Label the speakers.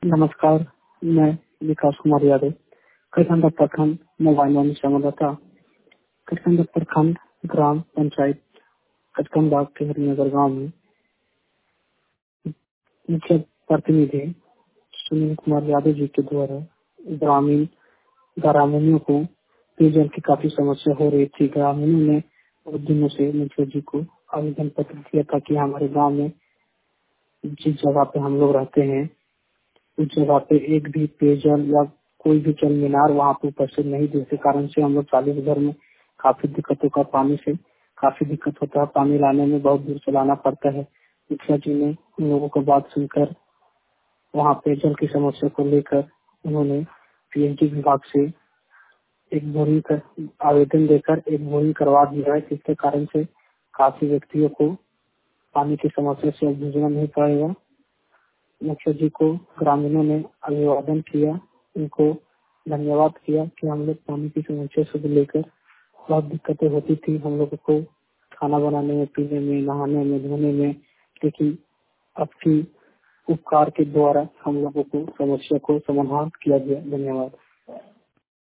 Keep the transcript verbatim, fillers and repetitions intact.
Speaker 1: नमस्कार, मैं विकास कुमार यादव करखंड प्रखंड मोबाइल वाणी संवाददाता करखंड प्रखंड ग्राम पंचायत कटकमबाग के हरिनगर गाँव में मुख्य प्रतिनिधि सुनील कुमार यादव जी के द्वारा ग्रामीण ग्रामीणों को पेयजल की काफी समस्या हो रही थी। ग्रामीणों ने बहुत दिनों से मुखिया जी को आवेदन पत्र दिया था कि हमारे गांव में जिस जगह पे हम लोग रहते हैं उस जगह पे एक भी पेयजल या कोई भी जल मीनार वहाँ पे उपस्थित नहीं देने कारण से हम लोग चालीस घर में काफी दिक्कतों का पानी से काफी दिक्कत होता है। पानी लाने में बहुत दूर से लाना पड़ता है। मुखिया जी ने उन लोगों को बात सुनकर वहाँ पेयजल की समस्या को लेकर उन्होंने पीएचडी विभाग से एक बोरिंग कर आवेदन देकर एक बोरिंग करवा दिया है, जिसके कारण से काफी व्यक्तियों को पानी की समस्या से अब जूझना नहीं पड़ेगा। मुखिया जी को ग्रामीणों ने अभिवादन किया, उनको धन्यवाद किया कि हम लोग पानी की समस्या से लेकर बहुत दिक्कतें होती थी हम लोगों को खाना बनाने में, पीने में, नहाने में, धोने में, लेकिन आपकी उपकार के द्वारा हम लोगों को समस्या को समाधान किया गया। धन्यवाद।